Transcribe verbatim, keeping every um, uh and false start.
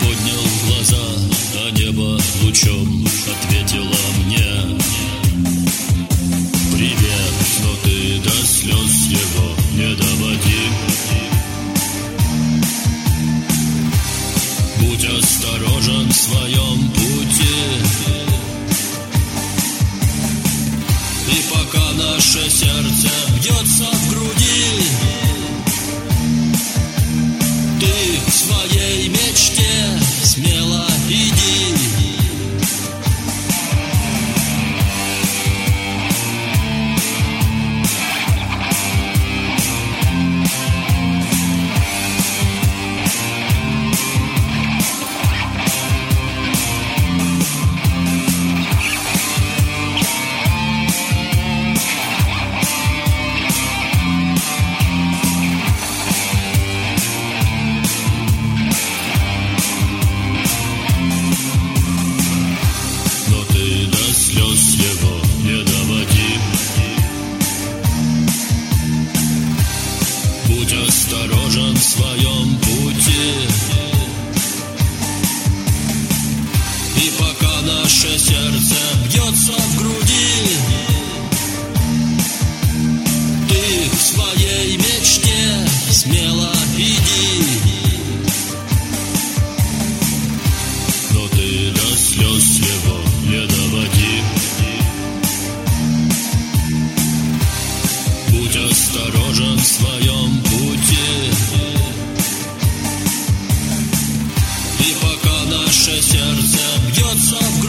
поднял глаза, а небо лучом ответило мне: привет, но ты до слез его не доводи. Будь осторожен в своем пути, и пока наше сердце бьется в груди, ты к своей мечте смело иди. Слез его не доводи. Будь осторожен в своем пути, и пока наше сердце бьется в груди, ты к своей мечте смело иди. Но ты до слез его не доводи. Будь осторожен в своем пути, и пока наше сердце бьется в